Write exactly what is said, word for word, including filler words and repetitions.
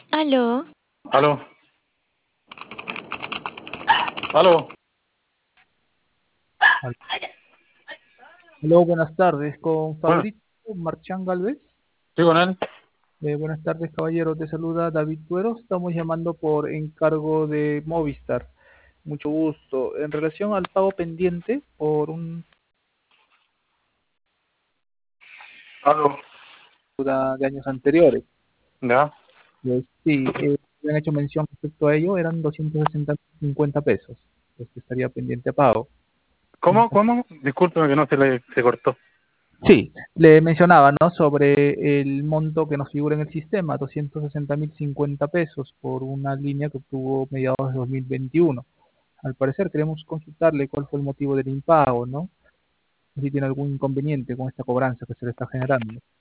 Aló, Aló, aló. Al- Hola, buenas tardes. Con Bueno, Fabricio Marchán Galvez. estoy con él. Eh, buenas tardes, caballero. Te saluda David Tuero. Estamos llamando por encargo de Movistar. Mucho gusto. En relación al pago pendiente por un Aló. deuda de años anteriores. Ya. Pues, sí, eh, me han hecho mención respecto a ello. Eran doscientos sesenta cincuenta pesos. Pues que estaría pendiente a pago. ¿Cómo? ¿Cómo? Discúlpeme que no se le se cortó. Sí, le mencionaba, ¿no? Sobre el monto que nos figura en el sistema, doscientos sesenta mil cincuenta pesos por una línea que obtuvo mediados de dos mil veintiuno. Al parecer queremos consultarle cuál fue el motivo del impago, ¿no? Si tiene algún inconveniente con esta cobranza que se le está generando.